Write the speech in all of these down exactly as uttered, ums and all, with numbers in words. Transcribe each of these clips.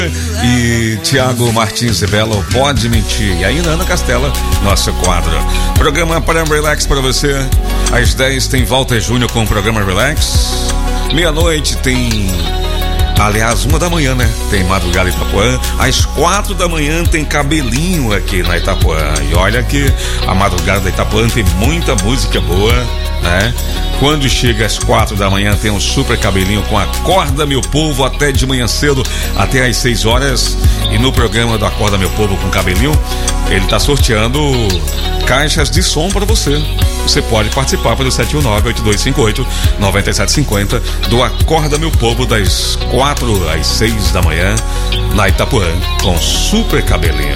E Tiago Martins de Belo, Pode Mentir. E ainda Ana Castela, nosso quadro. Programa para Relax para você. Às dez tem Walter Júnior com o programa Relax. Meia-noite tem... Aliás, uma da manhã, né? Tem Madrugada Itapuã. Às quatro da manhã tem Cabelinho aqui na Itapuã. E olha que a Madrugada da Itapuã tem muita música boa, né? Quando chega às quatro da manhã tem um super Cabelinho com Acorda Meu Povo até de manhã cedo, até às seis horas. E no programa do Acorda Meu Povo com Cabelinho, ele tá sorteando caixas de som para você. Você pode participar pelo sete um nove, oito dois cinco oito, nove sete cinco zero do Acorda Meu Povo das quatro às seis da manhã na Itapuã com Super Cabelinho.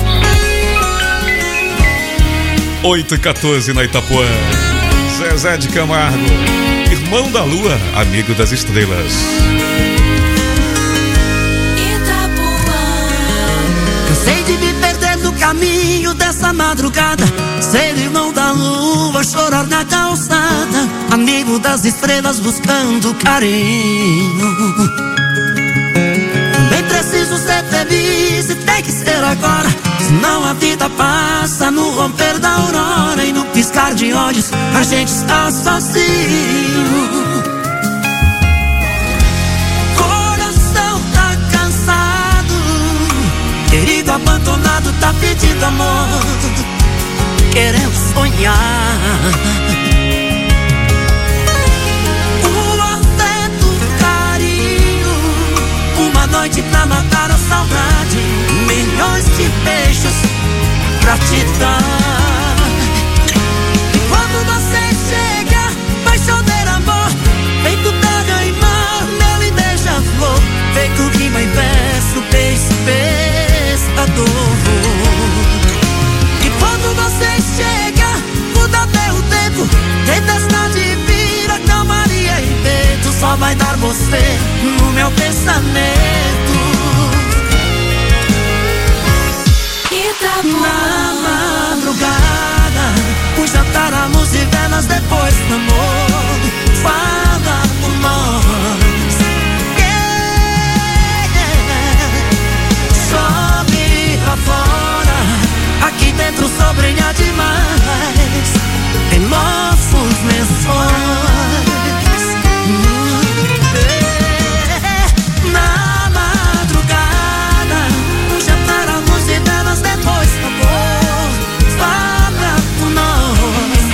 oito e quatorze na Itapuã. Zezé de Camargo, Irmão da Lua, Amigo das Estrelas. Cansei de me perder no caminho dessa madrugada, ser irmão da lua, chorar na calçada, amigo das estrelas buscando carinho. Também preciso ser feliz e tem que ser agora, senão a vida passa no romper da aurora, e no piscar de olhos a gente está sozinho. Coração tá cansado, querido abandonado tá pedindo amor, querendo sonhar. O afeto, o carinho, uma noite pra matar a saudade, milhões de beijos pra te dar. E quando você chega, paixoneiro amor, feito terra e mar, mel e beija-flor, feito rima e verso, beijo, pescador. E quando você chega, muda até o tempo, tempestade vira calmaria e vento, só vai dar você no meu pensamento. Na madrugada, um jantar, a luz e velas, depois do amor, fala por nós. Yeah. Sobe pra fora, aqui dentro sobrinha demais em nossos lençóis. Na madrugada, um jantar, a luz e velas, depois do amor, fala por nós.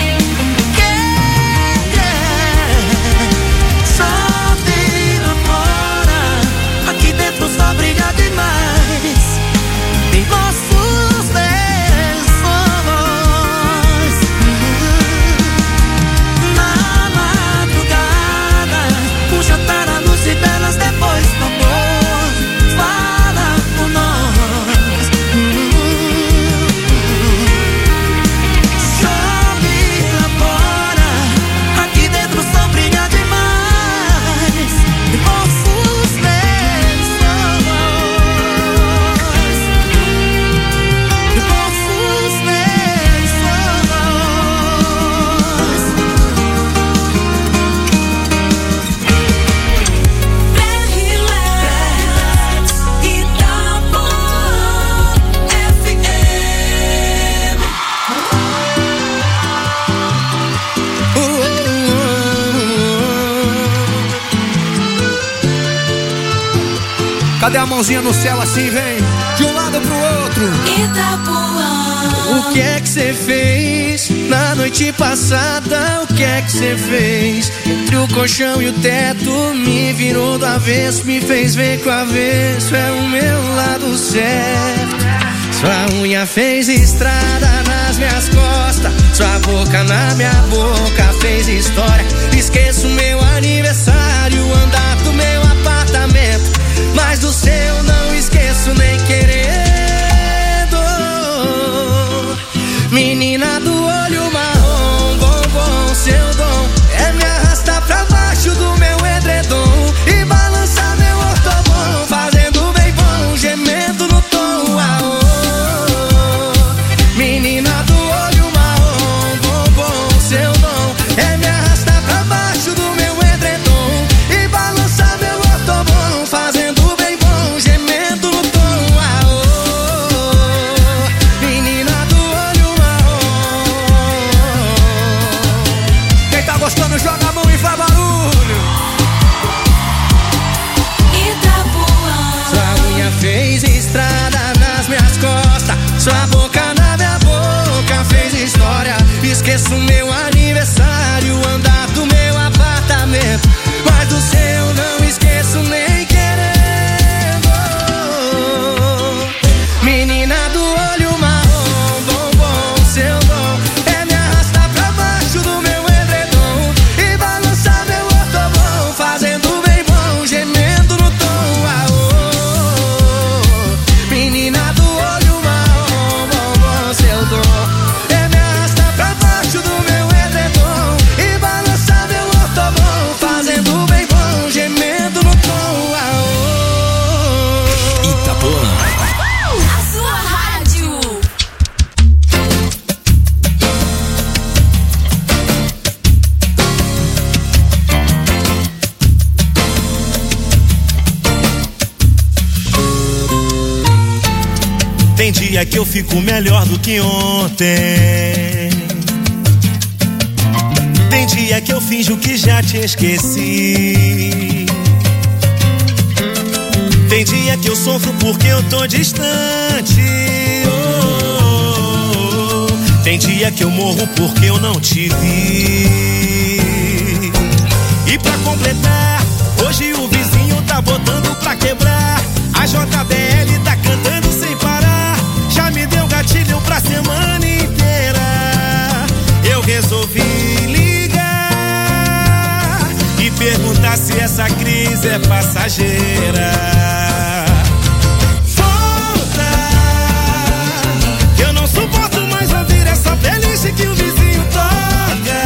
Yeah. Sobe lá fora, aqui dentro só brilha demais em nossos lençóis. Na madrugada, um jantar, a luz e velas, depois do amor, fala por nós. Chove lá fora, aqui dentro só brilha demais em nossos lençóis. Em nossos lençóis. Relax, Itapuã F M. Cadê a mãozinha no céu assim, vem? De um lado pro outro. Itapuã. O que é que você fez na noite passada? O que é que você fez? Entre o colchão e o teto, me virou do avesso, me fez ver que o avesso é o meu lado certo. Sua unha fez estrada nas minhas costas, sua boca na minha boca fez história. Esqueço meu aniversário, andar do meu apartamento, mas do seu não esqueço nem querendo. Menina do olho marrom, bombom, seu dom é me arrastar pra baixo do meu edredom e balançar meu ortobom, fazendo bem bom, gemendo no tom. Ah, oh. Menina do olho marrom, bombom, seu dom é me arrastar pra baixo do meu edredom e balançar meu ortobom, fazendo bem bom, gemendo Tem dia que eu fico melhor do que ontem. Tem dia que eu finjo que já te esqueci. Tem dia que eu sofro porque eu tô distante. Oh, oh, oh. Tem dia que eu morro porque eu não te vi. E pra completar, hoje o vizinho tá botando pra quebrar. A J B L tá cantando sem parar. Já me deu gatilho pra semana inteira. Eu resolvi ligar e perguntar se essa crise é passageira. Volta, eu não suporto mais ouvir essa playlist que o vizinho toca.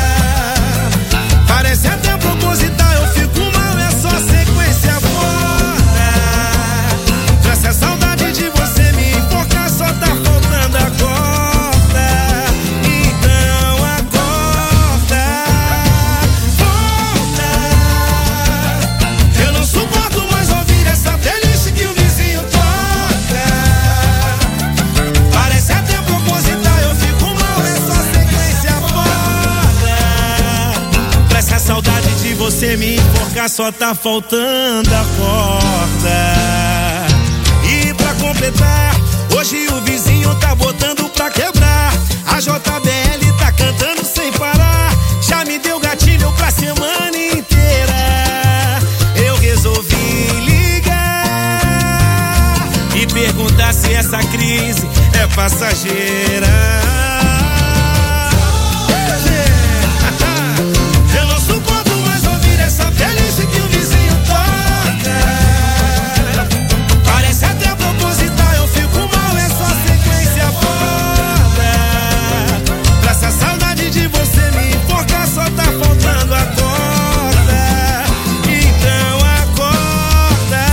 Parece até proposital, eu fico mal, é só sequência foda. Pra essa saudade de você me enforcar, só tá faltando a corda. Então acorda, volta. Eu não suporto mais ouvir essa playlist que o vizinho toca. Parece até proposital, eu fico mal, é só sequência foda. Pra essa saudade de você me enforcar, só tá faltando a corda. E pra completar, hoje o vizinho tá botando pra quebrar. A J B L tá cantando sem parar. Já me deu gatilho pra semana inteira. Eu resolvi ligar e perguntar se essa crise é passageira. Eu não suporto mais ouvir essa playlist que o vizinho toca. Parece até proposital, eu fico mal, é só sequência foda. Pra essa saudade de você me enforcar, só tá faltando a corda. Então acorda,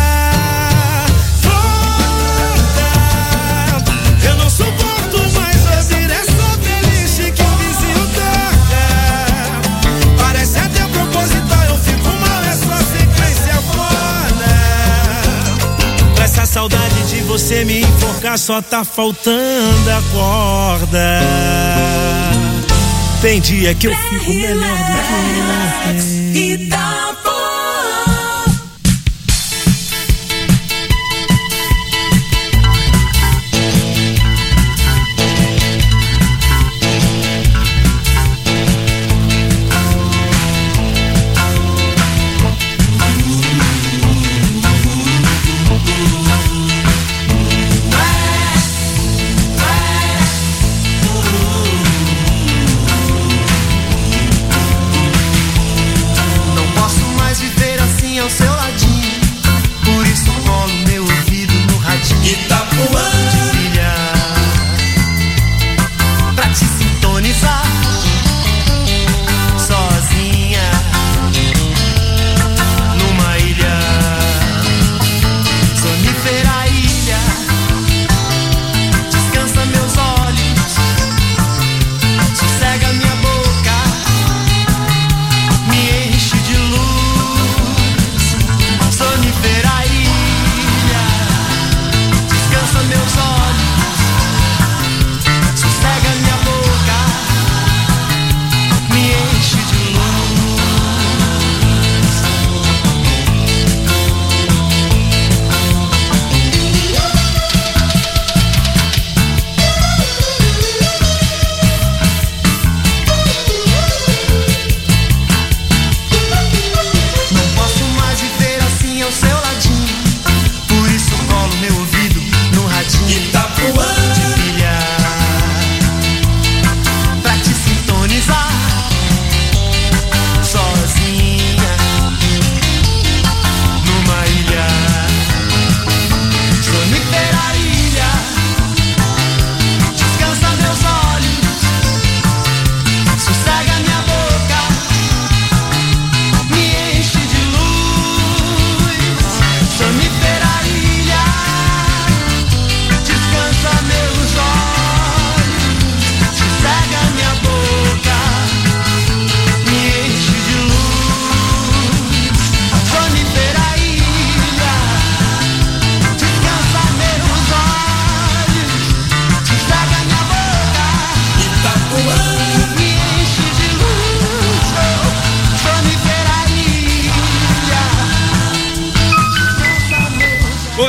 volta. Eu não suporto mais ouvir essa playlist que o vizinho toca. Parece até proposital, eu fico mal, é só sequência foda. Pra essa saudade de você me enforcar, só tá faltando a corda. Tem dia que eu fico melhor do que ontem. E dá bom. Não posso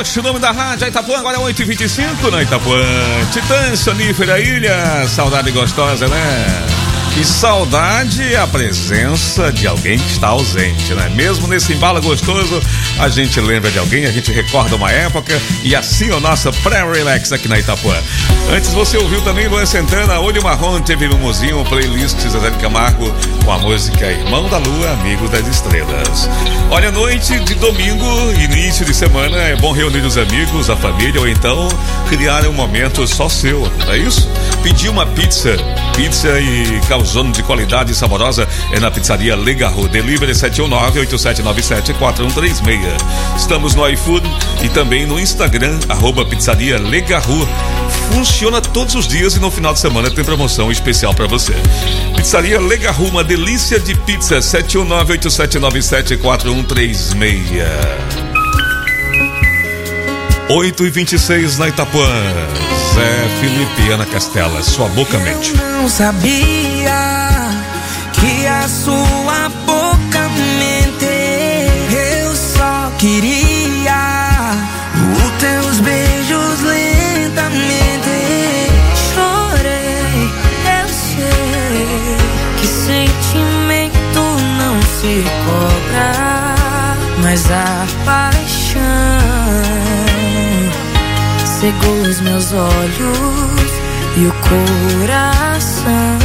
Coach, o nome da rádio Itapuã, agora é oito e vinte e cinco na Itapuã. Titã, Sonífera Ilha, saudade gostosa, né? E saudade é a presença de alguém que está ausente, né? Mesmo nesse embalo gostoso, a gente lembra de alguém, a gente recorda uma época e assim o nosso pré-relax aqui na Itapuã. Antes você ouviu também Luan Santana, Olho Marrom, teve Mumuzinho, playlist Zezé de Camargo com a música Irmão da Lua, Amigo das Estrelas. Olha, noite de domingo, início de semana, é bom reunir os amigos, a família ou então criar um momento só seu, não é isso? Pedir uma pizza, pizza e calzone de qualidade e saborosa é na pizzaria Le Garou. Delivery sete um nove, oito sete nove sete, quatro um três seis. Estamos no iFood e também no Instagram, arroba pizzaria Le Garou. Funciona todos os dias e no final de semana tem promoção especial para você. Pizzaria Le Garou, uma delícia de pizza. Sete um nove, oito sete nove sete, quatro um três seis. oito e vinte e seis na Itapuã. Zé Felipe, Ana Castela, sua boca mente. Eu não sabia que a sua boca mente. Eu só queria os teus beijos lentamente. Chorei, eu sei que sentimento não se cobra, mas a paixão cegou os meus olhos e o coração,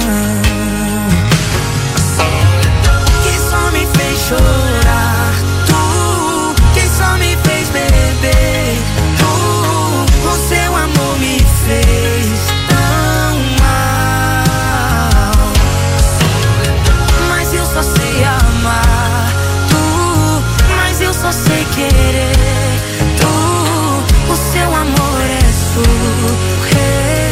que só me fez chorar. Tu, que só me fez beber. Tu, o seu amor me fez tão mal. Mas eu só sei amar. Tu, mas eu só sei querer. O seu amor é surreal.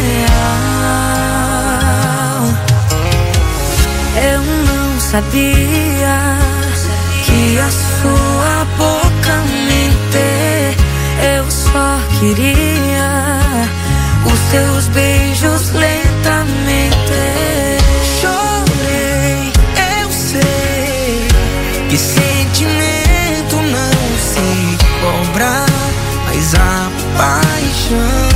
Eu não sabia que a sua boca mente. Eu só queria os seus beijos lentamente. Chorei, eu sei que sentimento não se cobra, mas a paixão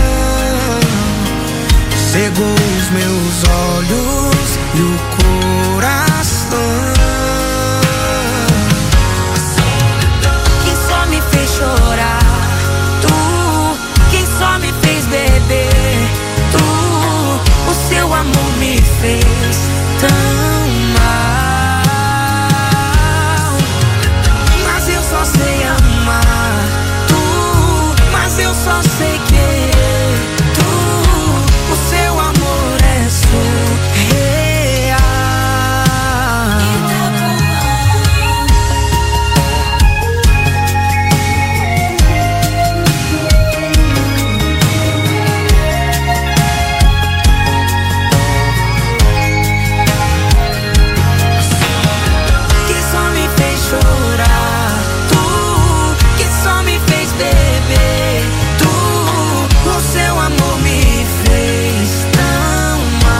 cegou os meus olhos e o coração, que só me fez chorar. Tu, que só me fez beber. Tu, o seu amor me fez tão mal. Mas eu só sei amar. Eu só sei querer. Tu, o seu amor é surreal. Que só me fez chorar. Tu, que só me fez beber. O seu amor me fez tão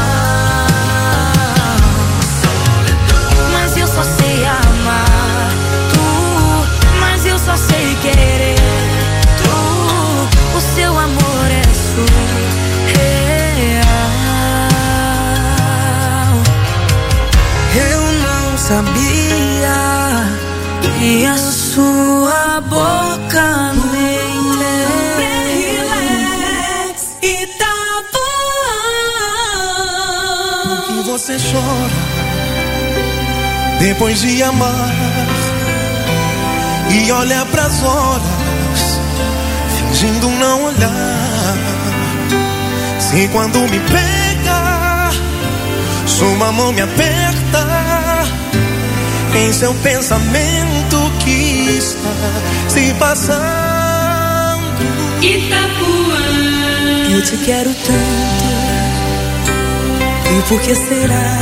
mal. Mas eu só sei amar. Tu, mas eu só sei querer. Tu, o seu amor é surreal. Eu não sabia que a sua boca mente. Você chora depois de amar e olha pras horas fingindo não olhar. Se quando me pega sua mão me aperta, em seu pensamento que está se passando. Itapuã, eu te quero tanto. E por que será?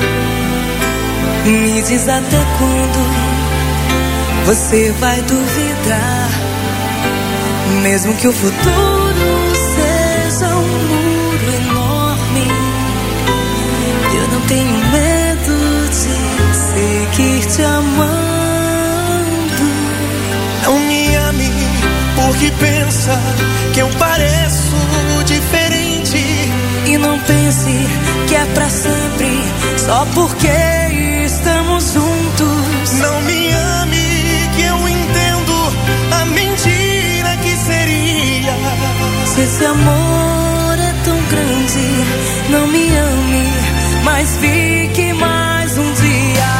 Me diz até quando você vai duvidar. Mesmo que o futuro seja um muro enorme, eu não tenho medo de seguir te amando. Não me ame, porque que pensa que eu pareço diferente. E não pense que é pra sempre, só porque estamos juntos. Não me ame, que eu entendo a mentira que seria. Se esse amor é tão grande, não me ame, mas fique mais um dia.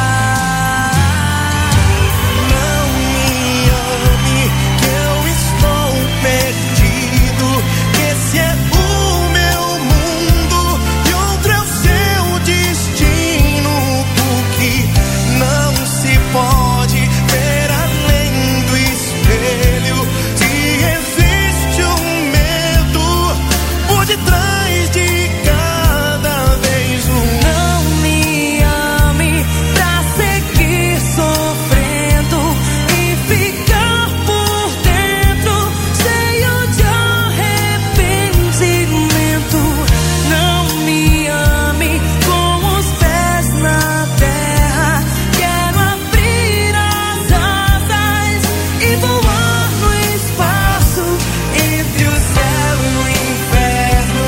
Não me ame, que eu estou perdido, que esse é o meu mundo e outro é o seu destino. Porque não se pode ver além do espelho. Se existe um medo por detrás de cada vez um. Não me ame pra seguir sofrendo e ficar por dentro cheio de arrependimento. Não me ame com os pés na terra. Quero abrir as asas e voar no espaço entre o céu e o inferno.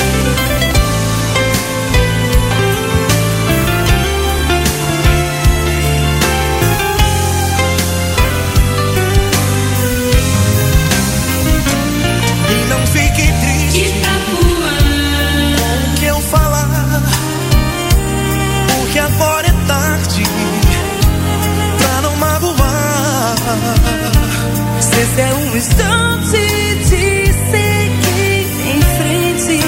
E não fique triste com o que eu falar, porque agora é tarde pra não magoar. Se esse é um instante de seguir em frente,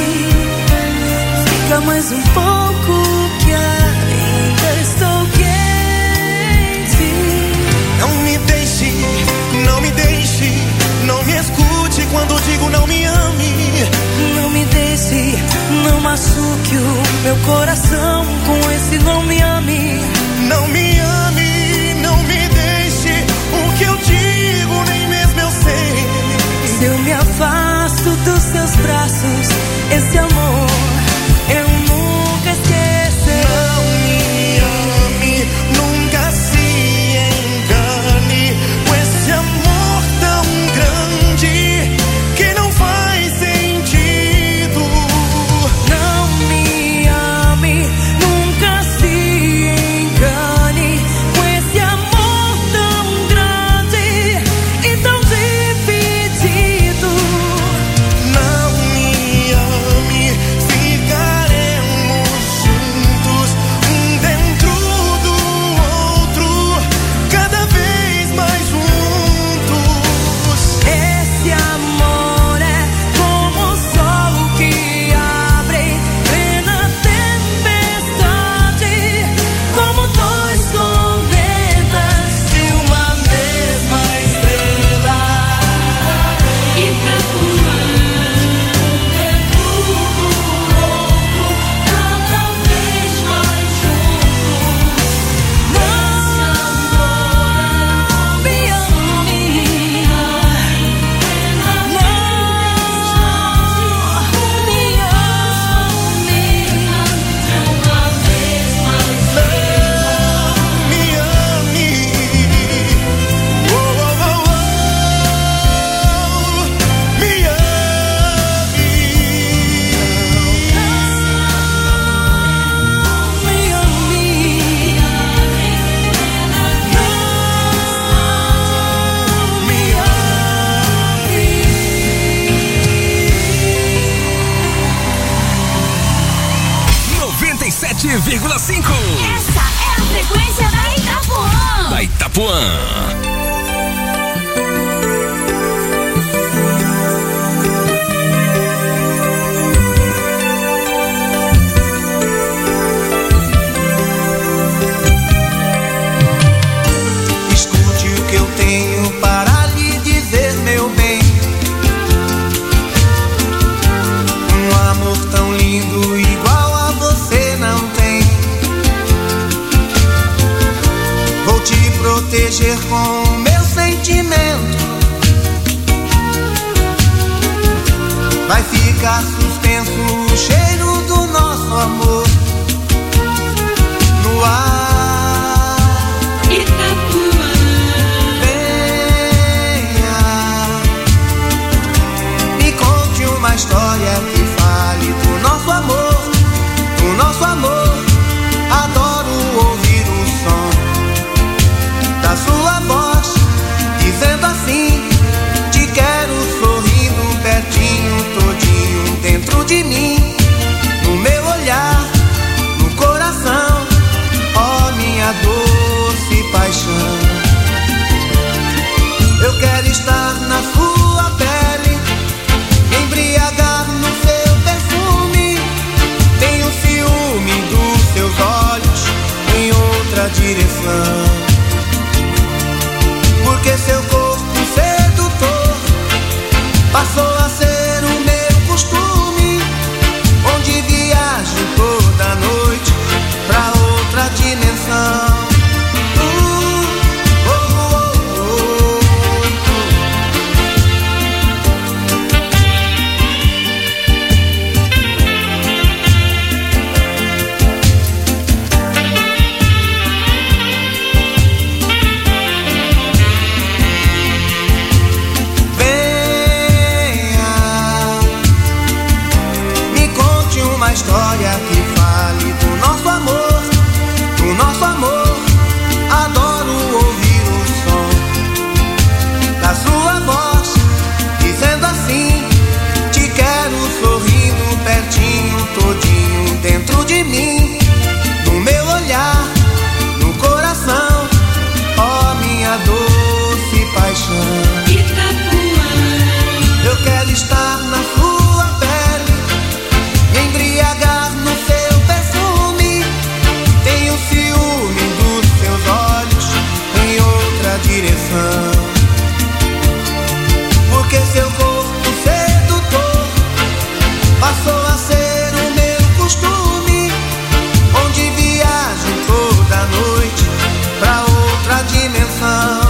fica mais um pouco que ainda estou quente. Não me deixe, não me deixe, não me escute quando digo não me ame. Não me deixe, não machuque o meu coração com esse não me ame. Não me ame, não me deixe, o que eu digo nem mesmo eu sei. Se eu me afasto dos seus braços, esse amor eu nunca esquecerei. Não me ame, nunca se engane com esse amor tão grande que não faz sentido. Não me ame, nunca se engane com esse amor tão grande e tão dividido. Não me ame, ficaremos juntos, um dentro do outro, cada vez mais juntos. Esse amor é como o sol que abre em plena tempestade, como dois cometas de uma mesma estrela. E pra voar dentro do outro, cada vez mais juntos. Não me ame, não me ame de uma vez mais. Não me ame, oh, oh, oh, oh. Me ame. Me ame, não me noventa e sete vírgula cinco Essa é a frequência da Itapuã. da Itapuã. Escute o que eu tenho para lhe dizer, meu bem. Um amor tão lindo igual a você não tem. Vou te proteger com meu sentimento. Vai ficar suspenso o cheiro do nosso amor no ar. Itapuã. Venha passou a ser o meu costume, onde viajo toda noite pra outra dimensão. História que fale do nosso amor, do nosso amor. Adoro ouvir o som da sua voz, dizendo assim: te quero sorrindo pertinho, todinho dentro de mim, no meu olhar, no coração, ó minha doce paixão. Eu quero estar na sua pele, embriagar no seu perfume. Tenho ciúme dos seus olhos em outra direção, porque seu corpo sedutor passou a ser o meu costume, onde viajo toda noite pra outra dimensão.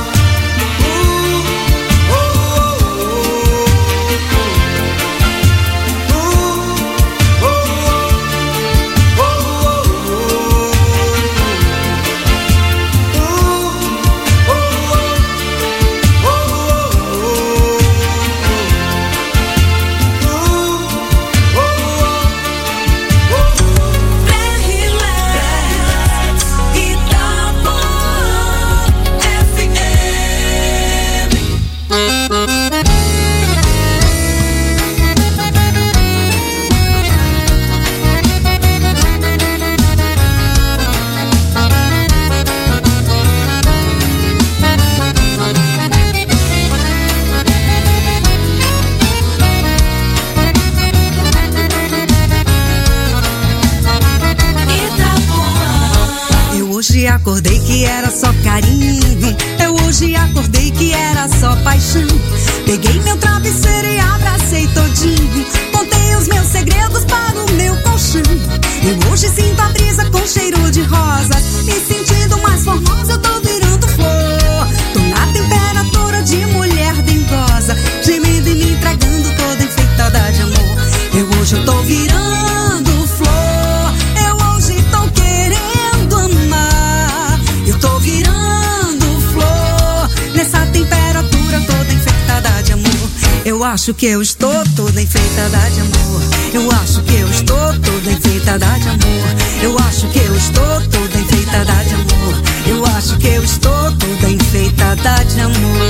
Acordei que era só carinho, eu hoje acordei que era só paixão. Peguei meu travesseiro e abracei todinho, contei os meus segredos para o meu colchão. Eu hoje sinto a brisa com cheiro de rosa, me sentindo mais formosa, eu tô virando flor. Tô na temperatura de mulher dengosa, gemendo e me entregando toda enfeitada de amor. Eu hoje eu tô virando flor, eu hoje tô querendo amar. Eu tô virando flor, nessa temperatura toda enfeitada de amor. Eu acho que eu estou toda enfeitada de amor. Eu acho que eu estou toda enfeitada de amor. Eu acho que eu estou toda enfeitada de amor. Eu acho que eu estou toda enfeitada de amor.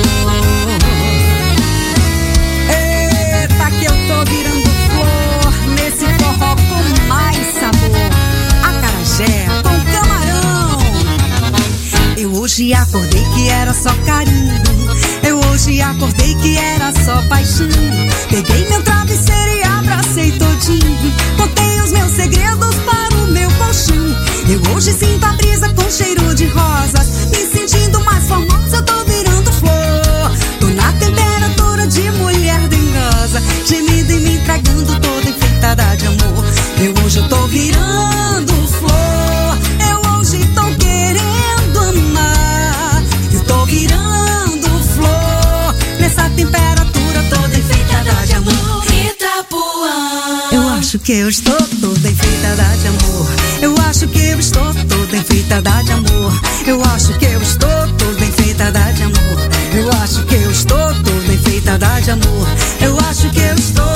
Eita, que eu tô virando flor, nesse forró com mais sabor. Acarajé com camarão. Eu hoje acordei que era só carinho, eu hoje acordei que era só paixão. Peguei meu travesseiro e abracei todinho, contei os meus segredos para o meu colchão. Eu hoje sinto a brisa com cheiro de rosas, me sentindo mais formosa, eu tô virando flor. Tô na temperatura de mulher dengosa, gemida e me entregando toda enfeitada de amor. Eu hoje eu tô virando flor, eu hoje tô querendo amar. Eu tô virando flor, nessa temperatura toda enfeitada de amor. Itapuã. Eu acho que eu estou toda enfeitada de amor. Eu acho que eu estou toda enfeitada de amor. Eu acho que eu estou toda enfeitada de amor. Eu acho que eu estou toda enfeitada de amor. Eu acho que eu estou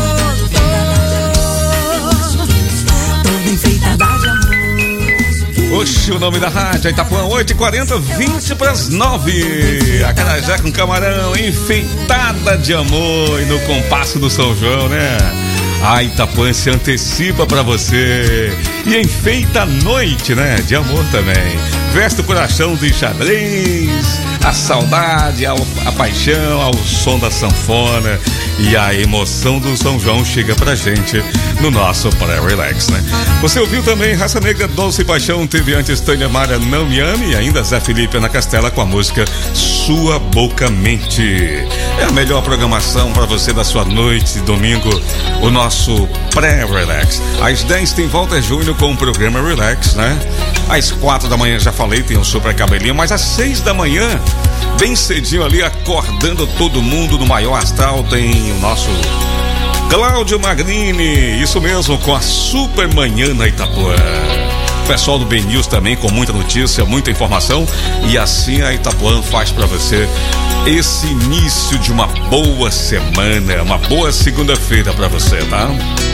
toda enfeitada de amor. Oxe, o nome da rádio Itapuã, oito e quarenta, vinte para as nove. Acarajé com camarão, enfeitada de amor. E no compasso do São João, né? A Itapuã se antecipa pra você. e enfeita a noite, né? De amor também. Veste o coração de xadrez, a saudade, a, a paixão, ao som da sanfona e a emoção do São João chega pra gente no nosso pré-relax, né? Você ouviu também Raça Negra, Doce Paixão, teve antes Tânia Mara, Não Me Ame, e ainda Zé Felipe Ana Castela com a música Sua Boca Mente. É a melhor programação para você da sua noite de domingo, o nosso pré-relax. Às dez tem Walter Júnior com o programa Relax, né? Às quatro da manhã, já falei, tem o Super Cabelinho, mas às seis da manhã, bem cedinho ali, acordando todo mundo no maior astral, tem o nosso Cláudio Magrini, isso mesmo, com a Super Manhã na Itapuã. O pessoal do B News também com muita notícia, muita informação, e assim a Itapuã faz pra você esse início de uma boa semana, uma boa segunda-feira pra você, tá?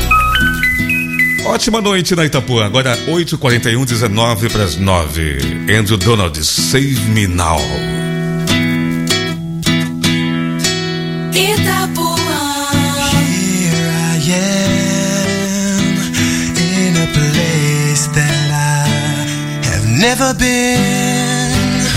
Ótima noite na Itapuã, agora oito e quarenta e um, dezenove para as nove. Andrew Donald, Save Me Now. Itapuã. Here I am in a place that I have never been,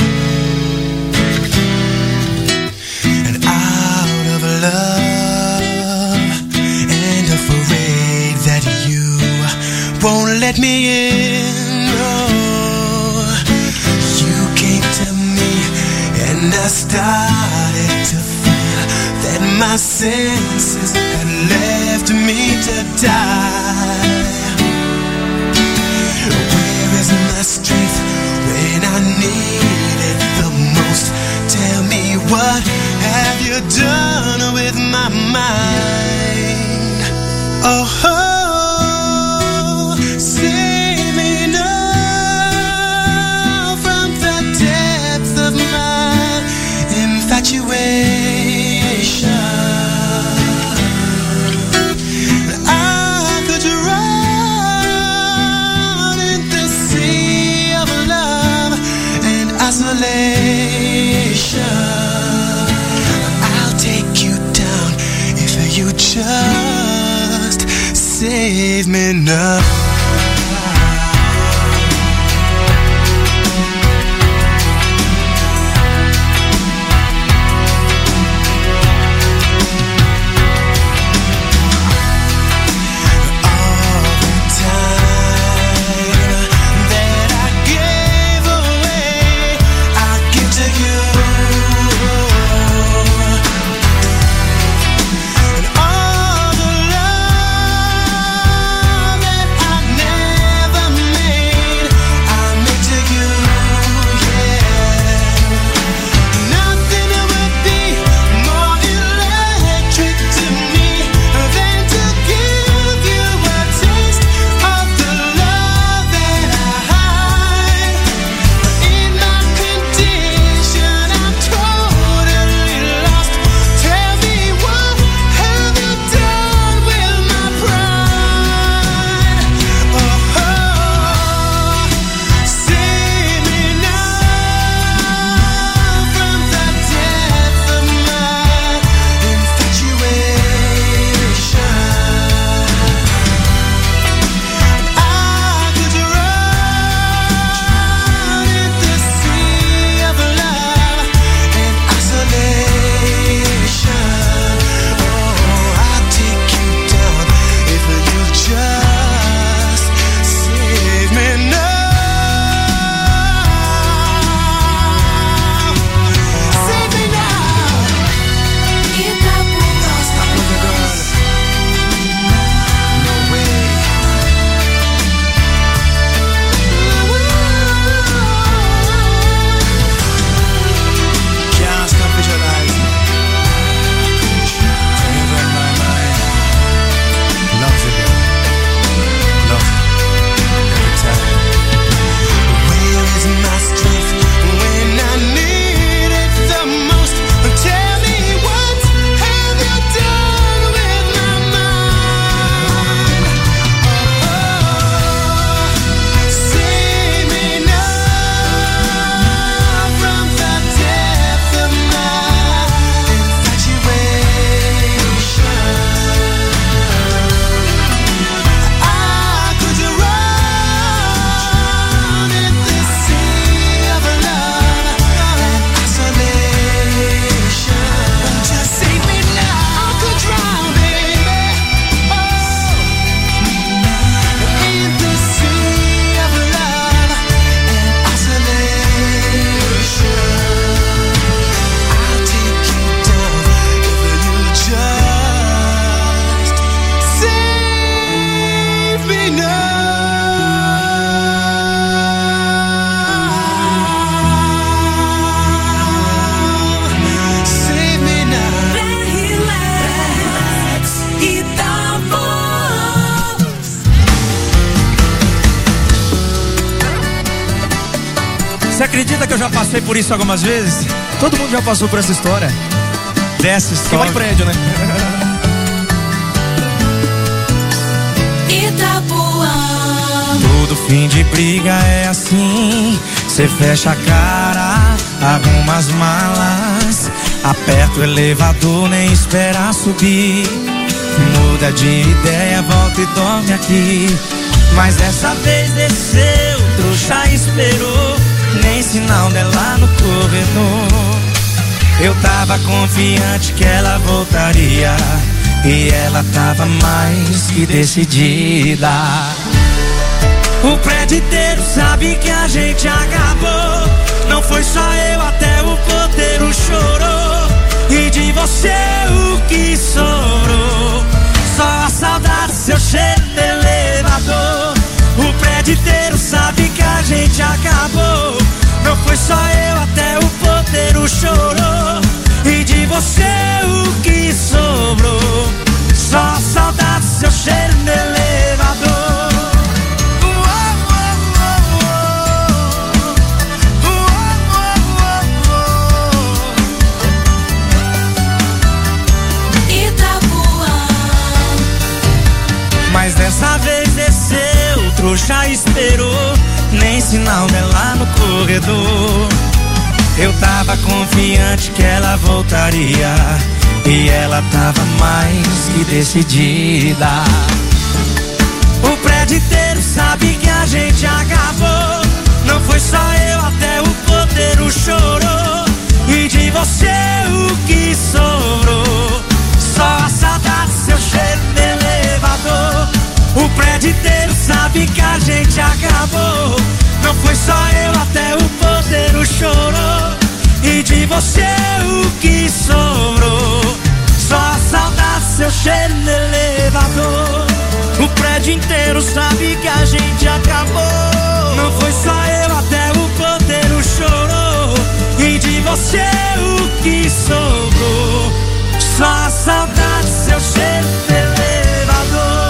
and out of love and afraid that you won't let me in. Oh, you came to me and I started to feel that my senses had left me to die. Where is my strength when I need it the most? Tell me, what have you done with my mind? Oh, oh. Save me now from the depths of my infatuation. I could drown in the sea of love and isolation. I'll take you down if you just save me now. Never acredita que eu já passei por isso algumas vezes? Todo mundo já passou por essa história. Desce, sobe. Que vai prédio, né? Itapuã. Todo fim de briga é assim. Cê fecha a cara, arruma as malas, aperta o elevador, nem espera subir. Muda de ideia, volta e dorme aqui. Mas dessa vez desceu, trouxa esperou, nem sinal dela no corredor. Eu tava confiante que ela voltaria, e ela tava mais que decidida. O prédio inteiro sabe que a gente acabou. Não foi só eu, até o porteiro chorou. E de você o que sobrou? Só a saudade, seu cheiro de elevador. O prédio inteiro sabe que a gente acabou. Não foi só eu, até o porteiro chorou. E de você o que sobrou? Só a saudade, seu cheiro de elevador. Mas dessa vez desceu, trouxa esperou, nem sinal dela no corredor. Eu tava confiante que ela voltaria, e ela tava mais que decidida. O prédio inteiro sabe que a gente acabou. Não foi só eu, até o porteiro chorou. E de você o que sobrou? Só a saudade, seu cheiro de elevador. O prédio inteiro sabe que a gente acabou. Não foi só eu, até o porteiro chorou. E de você o que sobrou? Só a saudade, seu cheiro de elevador. O prédio inteiro sabe que a gente acabou. Não foi só eu, até o porteiro chorou. E de você o que sobrou? Só a saudade, seu cheiro de elevador.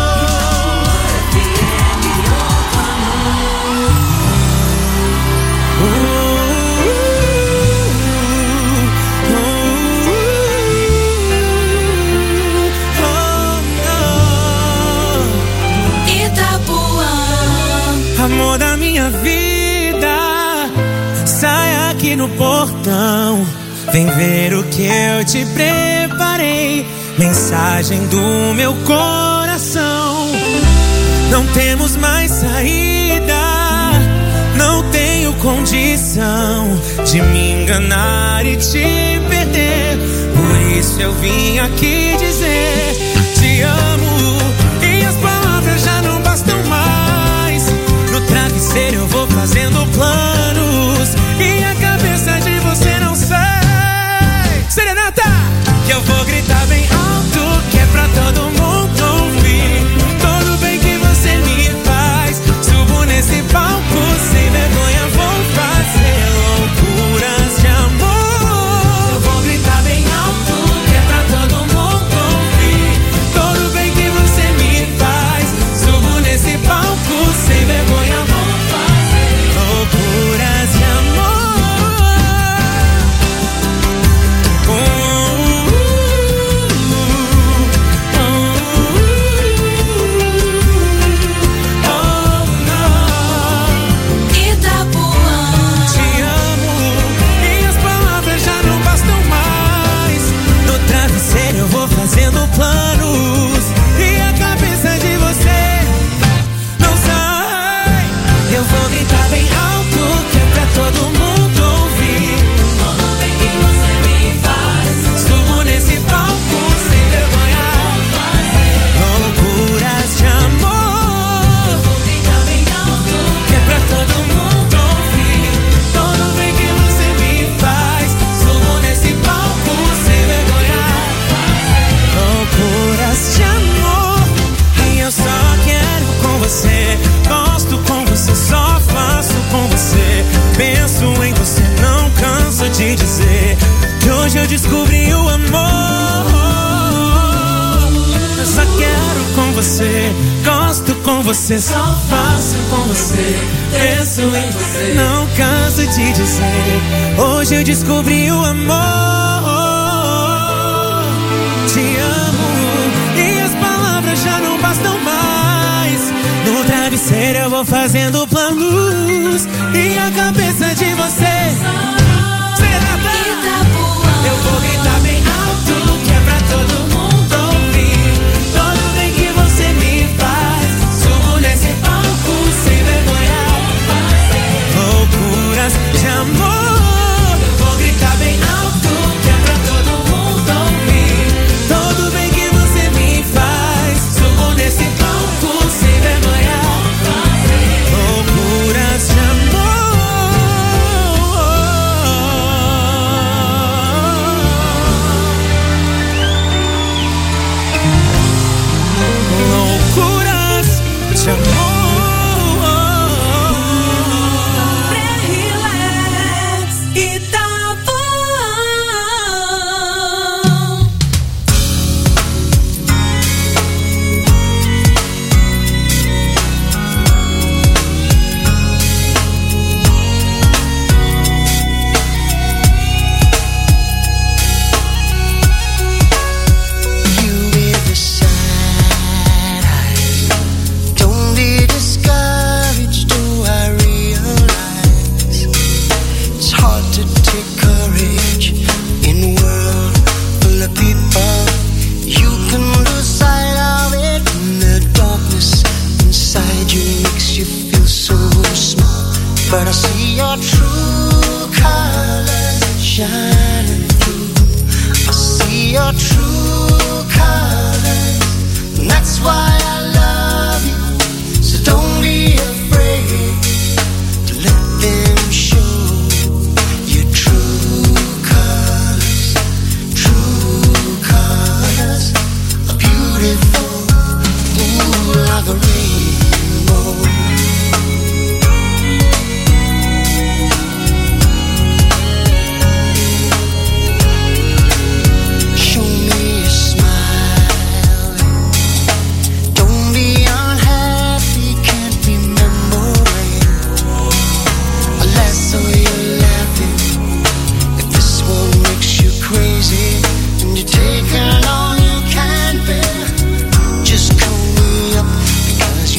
Amor da minha vida, sai aqui no portão. Vem ver o que eu te preparei. Mensagem do meu coração. Não temos mais saída. Não tenho condição de me enganar e te perder. Por isso eu vim aqui dizer: te amo. E as palavras já não bastam mais. No travesseiro eu vou fazendo planos, e a cabeça de você não sai. Serenata! Que eu vou gritar bem alto, que é pra todo mundo ouvir. Todo bem que você me faz. Subo nesse palco, sem vergonha vou fazer loucuras de amor. Eu vou gritar bem alto, que é pra todo mundo ouvir. Todo bem você, gosto com você, só faço com você, penso em você. Não canso de dizer, hoje eu descobri o amor. Te amo e as palavras já não bastam mais. No travesseiro eu vou fazendo planos e a cabeça de você será da... Eu vou gritar bem alto que é pra todo mundo ouvir. Todo bem que você me faz, subo nesse palco sem vergonha. Loucuras de amor. Eu vou gritar bem alto que é pra todo mundo ouvir. Todo bem que você me faz, subo nesse palco sem vergonha. Loucuras de amor. Loucuras de amor. Pré-relax e tá bom. You with the sad eyes. Don't be discouraged, do I realize it's hard to take courage in a world full of people. You can lose sight of it when the darkness inside you makes you feel so small. But I see your true colors shining through. I see your true colors, and that's why I love you. So don't be afraid to let them show your true colors. True colors are beautiful, ooh, like a rainbow. Show me a smile. Don't be unhappy, can't remember it. Unless so you're laughing. If this one makes you crazy and you're taking all you can bear, just call me up because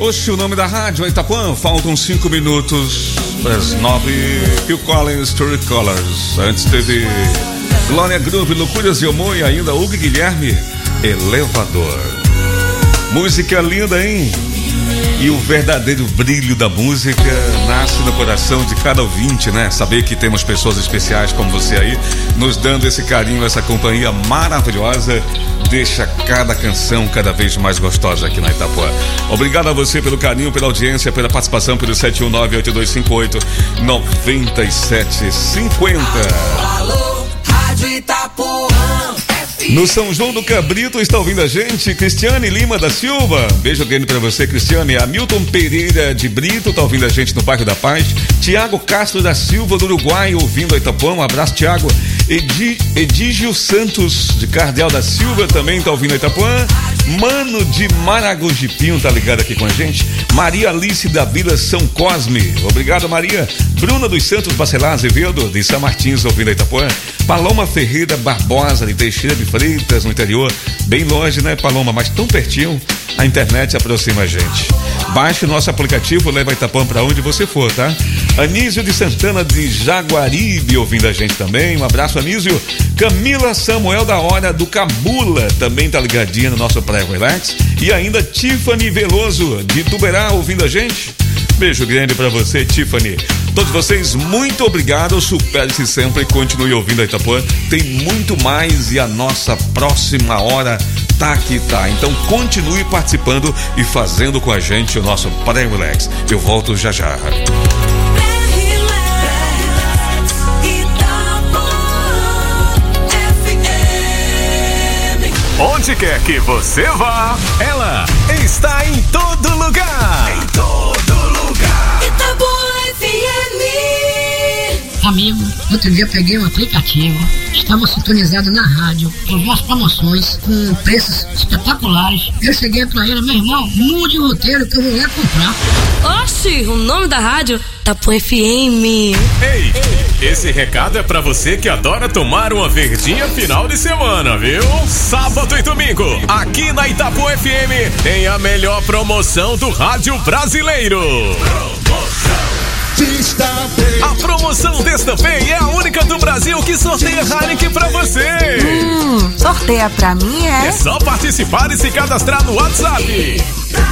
Oxe, o nome da rádio, Itapuã. Faltam cinco minutos para as nove. Phil Collins, True Colors. Antes teve Glória Groove, Loucuras de Amor e ainda Hugo Guilherme, Elevador. Música linda, hein? E o verdadeiro brilho da música nasce no coração de cada ouvinte, né? Saber que temos pessoas especiais como você aí, nos dando esse carinho, essa companhia maravilhosa, deixa cada canção cada vez mais gostosa aqui na Itapuã. Obrigado a você pelo carinho, pela audiência, pela participação pelo sete um nove, oito dois cinco oito, nove sete cinco zero. Alô, Rádio Itapuã. No São João do Cabrito está ouvindo a gente Cristiane Lima da Silva. Beijo grande pra você, Cristiane. Hamilton Pereira de Brito tá ouvindo a gente no Bairro da Paz. Tiago Castro da Silva do Uruguai ouvindo a Itapuã. Um abraço, Tiago. Edi, Edígio Santos de Cardeal da Silva também tá ouvindo a Itapuã. Mano de Maragogipinho tá ligado aqui com a gente. Maria Alice da Vila São Cosme. Obrigado, Maria. Bruna dos Santos Bacelar Azevedo de São Martins ouvindo a Itapuã. Paloma Ferreira Barbosa de Teixeira de Freitas no interior. Bem longe, né, Paloma? Mas tão pertinho. A internet aproxima a gente. Baixe o nosso aplicativo, leva a Itapuã pra onde você for, tá? Anísio de Santana de Jaguaribe ouvindo a gente também. Um abraço, Anísio. Camila Samuel da Hora do Cabula também tá ligadinha no nosso pré-relax. E ainda Tiffany Veloso de Tuberá ouvindo a gente. Beijo grande pra você, Tiffany. Todos vocês, muito obrigado. Supere-se sempre e continue ouvindo a Itapuã. Tem muito mais e a nossa próxima hora tá aqui, tá? Então continue participando e fazendo com a gente o nosso pré-relax. Eu volto já já. Onde quer que você vá, ela está em todo lugar. Em todo lugar. Itapuã F M. Amigo, outro dia eu peguei um aplicativo, estava sintonizado na rádio, com as promoções, com preços espetaculares. Eu cheguei pra ele, meu irmão, mude o roteiro que eu vou lá comprar. Oxi, o nome da rádio, Itapuã F M. Ei, esse recado é pra você que adora tomar uma verdinha final de semana, viu? Sábado e domingo, aqui na Itapuã F M, tem a melhor promoção do rádio brasileiro. A promoção Destampei é a única do Brasil que sorteia Heineken pra você. Hum, sorteia pra mim, é? É só participar e se cadastrar no WhatsApp.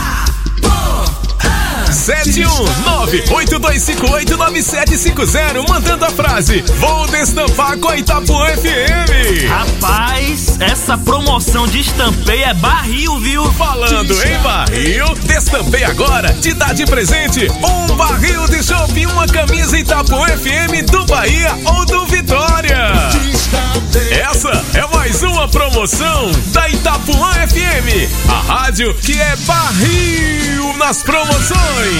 sete um nove, oito dois cinco oito, nove sete cinco zero, mandando a frase: vou destampar com a Itapuã F M. Rapaz, essa promoção de Destampei é barril, viu? Falando em barril, Destampei agora te dá de presente um barril de chopp e uma camisa Itapuã F M do Bahia ou do Vitória. Essa é mais uma promoção da Itapuã F M, a rádio que é barril nas promoções.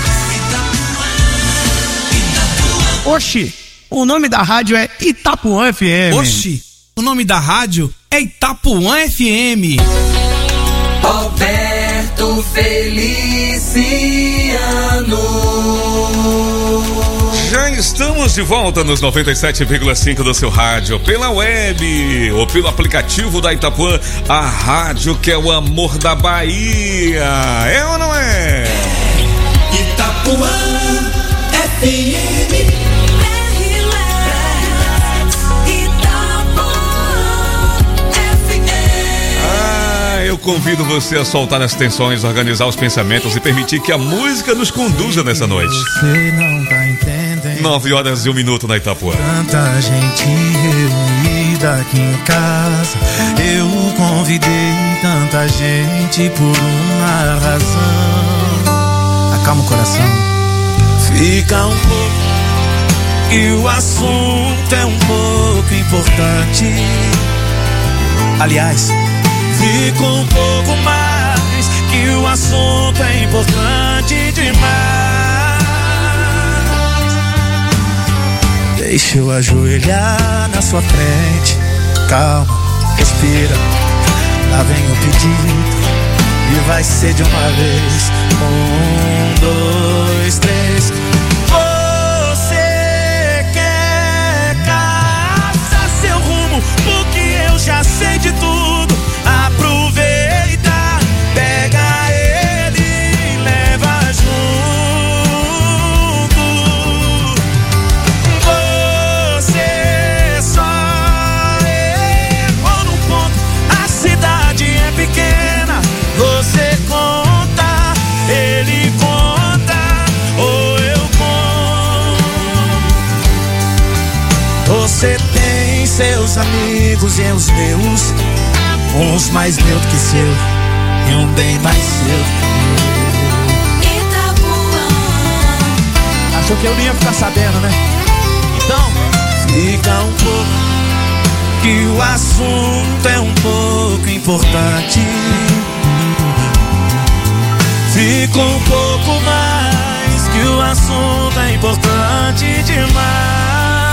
Oxi, o nome da rádio é Itapuã F M. Oxi, o nome da rádio é Itapuã F M. Roberto Feliciano. Já estamos de volta nos noventa e sete vírgula cinco do seu rádio, pela web ou pelo aplicativo da Itapuã, a rádio que é o amor da Bahia. É ou não é? Itapuã F M. Eu convido você a soltar as tensões, organizar os pensamentos e permitir que a música nos conduza nessa noite. Você não tá entendendo. Nove horas e um minuto na Itapuã. Tanta gente reunida aqui em casa. Eu convidei tanta gente por uma razão. Acalma o coração. Fica um pouco, e o assunto é um pouco importante. Aliás, fica um pouco mais, que o assunto é importante demais. Deixa eu ajoelhar na sua frente. Calma, respira. Lá vem o pedido e vai ser de uma vez. Um, dois, três. Você quer caçar seu rumo, porque eu já sei de tudo. Aproveita, pega ele e leva. Você tem seus amigos e os meus, uns mais meus que seu e um bem mais seu. Achou que eu não ia ficar sabendo, né? Então, fica um pouco, que o assunto é um pouco importante. Fica um pouco mais, que o assunto é importante demais.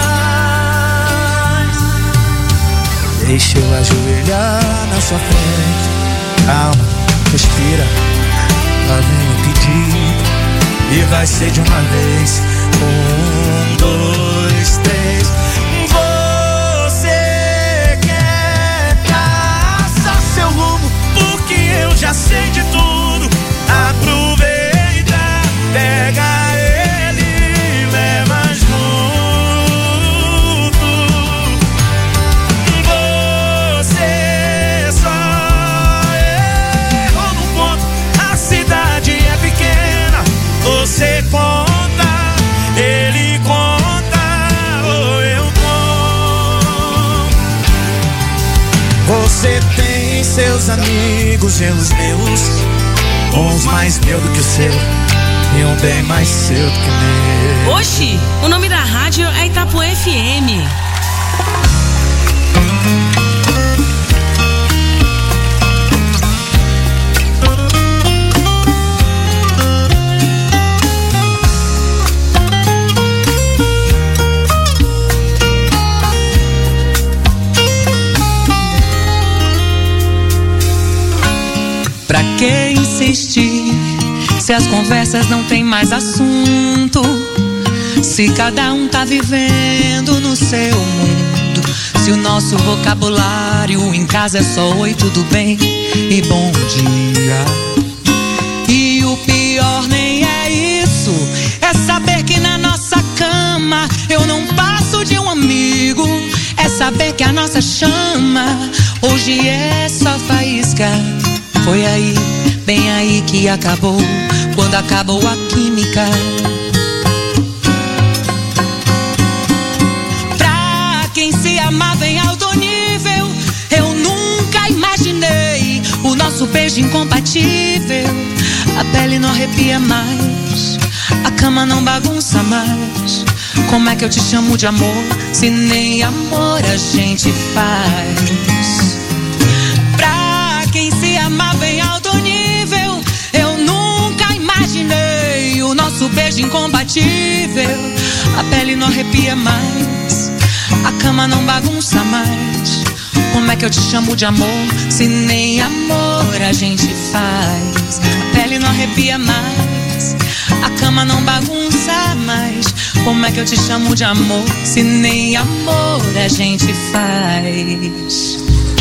Deixa eu ajoelhar na sua frente. Calma, respira, lá vem o pedido. E vai ser de uma vez. Um, dois, três. Você quer traçar seu rumo, porque eu já sei de tudo. Aproveita, pega ele, leva junto. Você só errou no ponto. A cidade é pequena. Você conta, ele conta, ou eu conto. Você tem seus amigos e os meus, uns mais meu do que o seu e um bem mais seu do que meu. Oxi, o nome da rádio é Itapuã F M. Pra que insistir, se as conversas não tem mais assunto? Se cada um tá vivendo no seu mundo. Se o nosso vocabulário em casa é só oi, tudo bem e bom dia. E o pior nem é isso, é saber que na nossa cama eu não passo de um amigo. É saber que a nossa chama hoje é só faísca. Foi aí, bem aí que acabou, quando acabou a química. Pra quem se amava em alto nível, eu nunca imaginei o nosso beijo incompatível. A pele não arrepia mais, a cama não bagunça mais. Como é que eu te chamo de amor, se nem amor a gente faz? Quem se amava em alto nível, eu nunca imaginei o nosso beijo incompatível. A pele não arrepia mais, a cama não bagunça mais. Como é que eu te chamo de amor, se nem amor a gente faz? A pele não arrepia mais, a cama não bagunça mais. Como é que eu te chamo de amor, se nem amor a gente faz?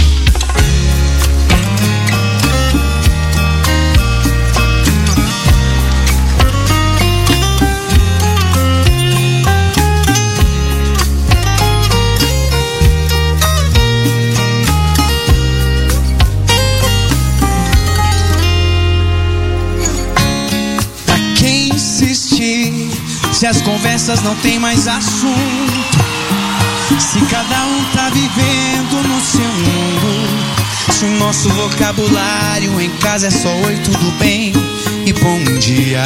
Se as conversas não tem mais assunto, se cada um tá vivendo no seu mundo, se o nosso vocabulário em casa é só oi, tudo bem e bom dia.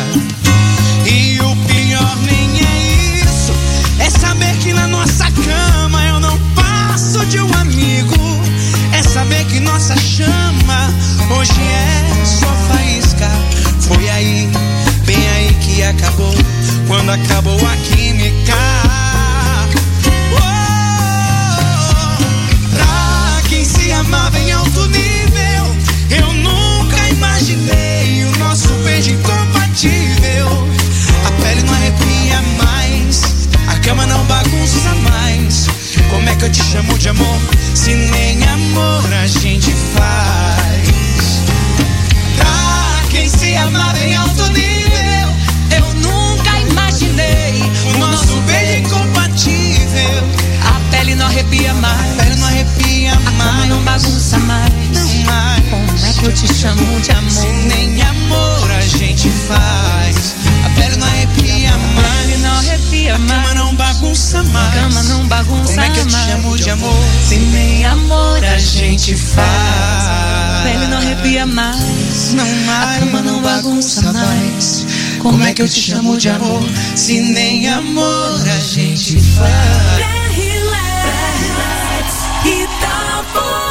E o pior nem é isso, é saber que na nossa cama eu não passo de um amigo. É saber que nossa chama hoje é só faísca. Foi aí, bem aí que acabou, quando acabou a química. Oh, pra quem se amava em alto nível, eu nunca imaginei o nosso beijo incompatível. A pele não arrepia mais, a cama não bagunça mais. Como é que eu te chamo de amor, se nem amor a gente faz? Pra quem se amava em alto nível, eu nunca imaginei o nosso beijo incompatível. A pele não arrepia mais, a pele não arrepia a mais, cama não bagunça mais. Não mais. Como é que eu te chamo de amor, se nem amor a gente faz? A pele não arrepia mais, a pele não arrepia mais, a cama não bagunça mais. cama não bagunça Como é que eu te mais. chamo de amor? Se nem amor a gente faz. Pele não arrepia mais, não mais. A cama não bagunça mais. Como é que eu te chamo de amor? Se nem amor a gente faz. Relax, Itapuã.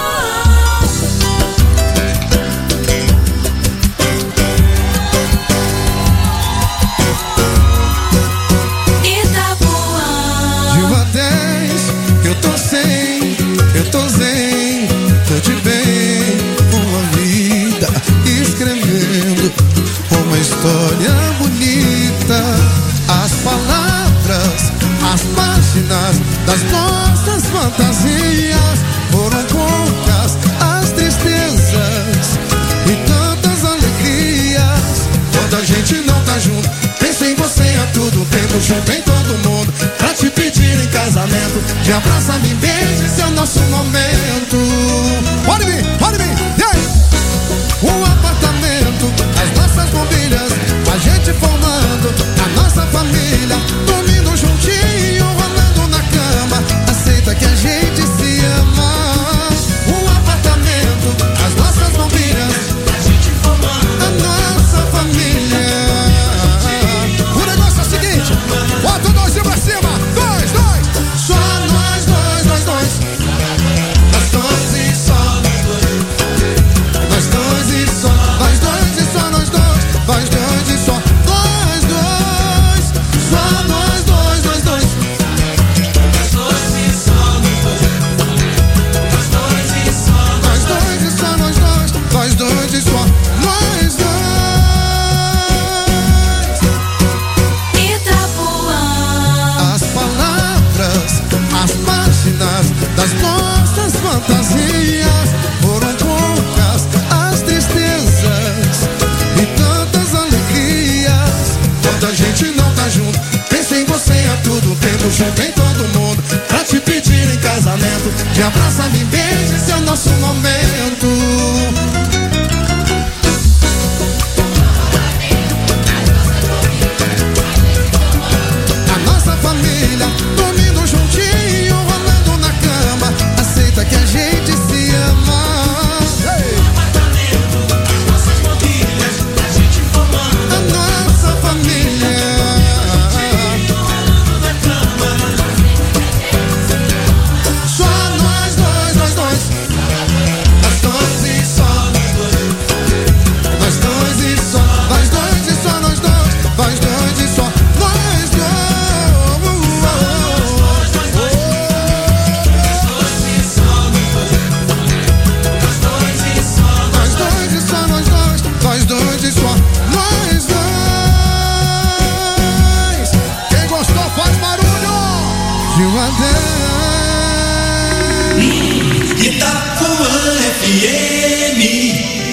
De uma dez, eu tô sem, eu tô zen, tô de bem, uma vida escrevendo uma história bonita. As palavras, as páginas das nossas fantasias foram poucas, as tristezas e tantas alegrias. Quando a gente não tá junto, penso em você a todo tempo, junto em todo mundo, pra te pedir em casamento. De abraça, me beije, esse é o nosso momento. Pode vir, pode vir, e aí? Um apartamento, as nossas mobílias, a gente formando a nossa família, dormindo juntinho, rolando na cama. Aceita que a gente se ama. Um apartamento, as nossas mobílias, a gente formando a nossa família. O negócio é o seguinte: bota o dois pra cima, dois, dois, só nós dois, nós dois, nós dois e só nós dois, nós dois e só, nós dois e só nós dois, nós dois e só, nós dois, só nós dois, nós dois, nós dois e só nós dois, nós dois e só, nós dois e só nós dois, nós dois e só, nós dois. As palavras, as páginas das nossas fantasias foram poucas, as tristezas e tantas alegrias. Quando a gente não tá junto, penso em você a todo tempo, junto em todo mundo, pra te pedir em casamento. De abraça, me beije, esse é o nosso momento. A nossa família, dormindo juntinho, rolando na cama. Aceita que a gente se ama. Hey! As nossas famílias, a gente formando a nossa família. Rolando na cama. Só nós dois, nós dois, nós dois e só nós dois, nós dois e só, nós dois e só nós dois, nós dois e só, nós dois. Nós dois e só nós dois, nós dois e só, nós dois. Quem gostou faz barulho. De uma dez. Itapuã F M.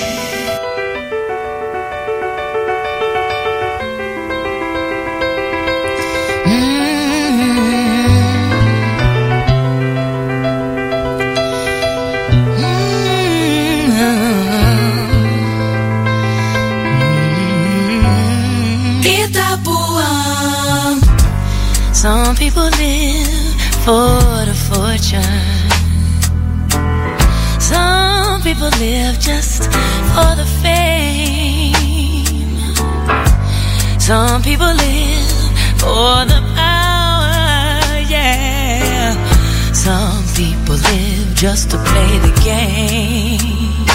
Itapuã. Some people live for the fortune. Some people live just for the fame. Some people live for the power, yeah. Some people live just to play the game.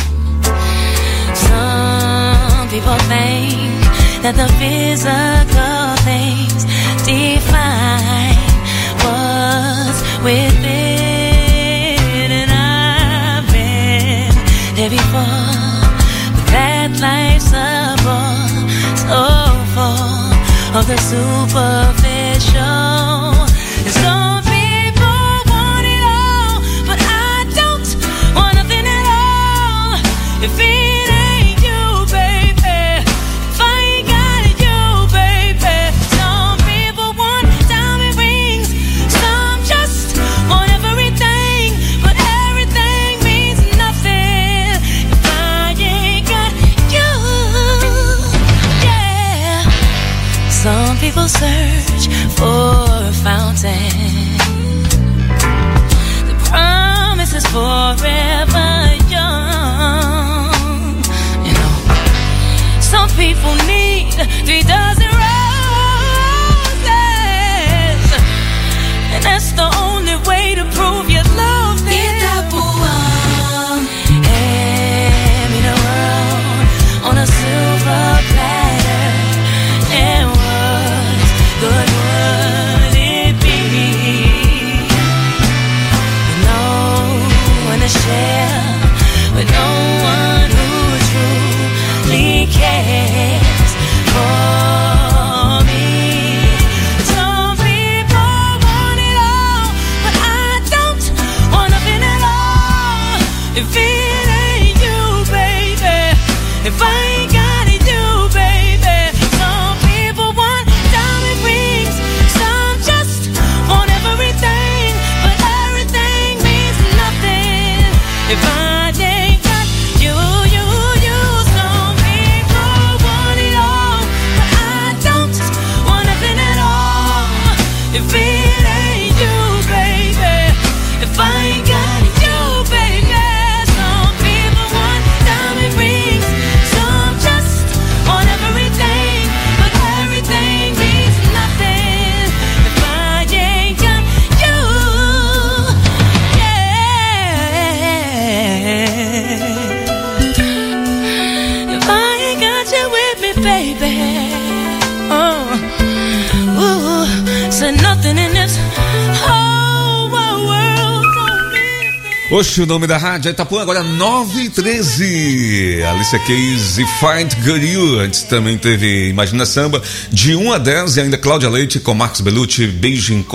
Some people think that the physical things define what's within, and I've been there before, but that life's a bore so full of the superficial. And some people want it all, but I don't want nothing at all. If it ain't you, baby, if I ain't got it, you, baby. Some people want beautiful need three dozen roses, and that's the only way to prove you love me. Itapuã, hand me the world on a silver platter, and what good would it be? With no one to share, with no one who truly cares for me. Some people want it all, but I don't want nothing at all. If it ain't you, baby, if I ain't got it, you, baby. Some people want diamond rings, some just want everything, but everything means nothing if I ain't got you, you, you. Some people want it all, but I don't want nothing at all. If it ain't you, baby, if I ain't got it, you, baby. Some people want diamond rings, some just want everything, but everything means nothing if I ain't got you. Yeah. If I ain't got you with me, baby. Oh, ooh, said nothing in this whole wide world don't mean. Oxe, o nome da rádio é Itapuã, agora nove e treze. Alicia Keys e Fight Good You. Antes também teve Imagina Samba, de um a dez, e ainda Cláudia Leite com Marcos Bellucci, Beijo em